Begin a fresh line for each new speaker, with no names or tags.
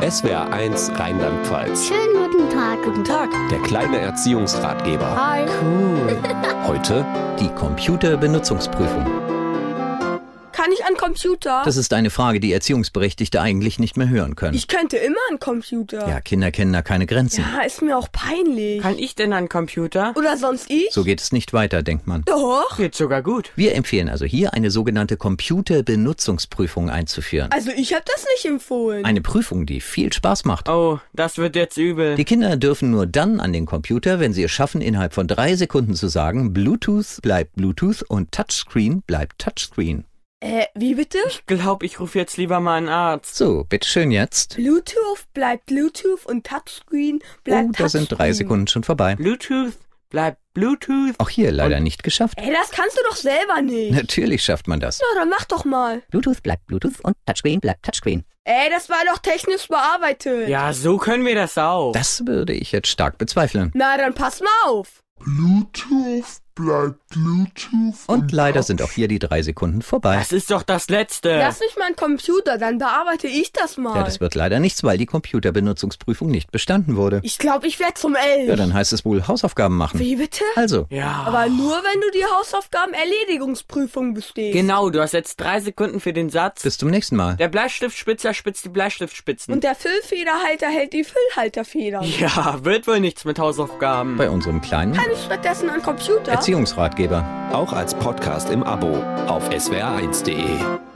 SWR1 Rheinland-Pfalz.
Schönen guten Tag.
Guten Tag.
Der kleine Erziehungsratgeber.
Hi.
Cool.
Heute
Die Computerbenutzungsprüfung.
Kann ich an Computer?
Das ist eine Frage, die Erziehungsberechtigte eigentlich nicht mehr hören können.
Ich könnte immer an Computer.
Ja, Kinder kennen da keine Grenzen.
Ja, ist mir auch peinlich.
Kann ich denn an Computer?
Oder sonst ich?
So geht es nicht weiter, denkt man.
Doch.
Geht sogar gut.
Wir empfehlen also hier eine sogenannte Computerbenutzungsprüfung einzuführen.
Also ich habe das nicht empfohlen.
Eine Prüfung, die viel Spaß macht.
Oh, das wird jetzt übel.
Die Kinder dürfen nur dann an den Computer, wenn sie es schaffen, innerhalb von 3 Sekunden zu sagen, Bluetooth bleibt Bluetooth und Touchscreen bleibt Touchscreen.
Wie bitte?
Ich glaube, ich rufe jetzt lieber mal einen Arzt.
So, bitteschön jetzt.
Bluetooth bleibt Bluetooth und Touchscreen bleibt
Oh, da sind 3 Sekunden schon vorbei.
Bluetooth bleibt Bluetooth.
Auch hier leider nicht geschafft.
Das kannst du doch selber nicht.
Natürlich schafft man das.
Na, dann mach doch mal.
Bluetooth bleibt Bluetooth und Touchscreen bleibt Touchscreen.
Das war doch technisch bearbeitet.
Ja, so können wir das auch.
Das würde ich jetzt stark bezweifeln.
Na, dann pass mal auf.
Bluetooth bleibt Bluetooth.
Und leider sind auch hier die 3 Sekunden vorbei.
Das ist doch das Letzte.
Lass mich mal einen Computer, dann bearbeite ich das mal.
Ja, das wird leider nichts, weil die Computerbenutzungsprüfung nicht bestanden wurde.
Ich glaube, ich werde zum Elf.
Ja, dann heißt es wohl Hausaufgaben machen.
Wie bitte?
Also,
Ja.
Aber nur, wenn du die Hausaufgaben-Erledigungsprüfung bestehst.
Genau, du hast jetzt 3 Sekunden für den Satz.
bis zum nächsten Mal.
Der Bleistiftspitzer spitzt die Bleistiftspitzen.
Und der Füllfederhalter hält die Füllhalterfedern.
Ja, wird wohl nichts mit Hausaufgaben.
Bei unserem kleinen
Kann ich stattdessen an Computer?
Erziehungsratgeber.
auch als Podcast im Abo auf swr1.de.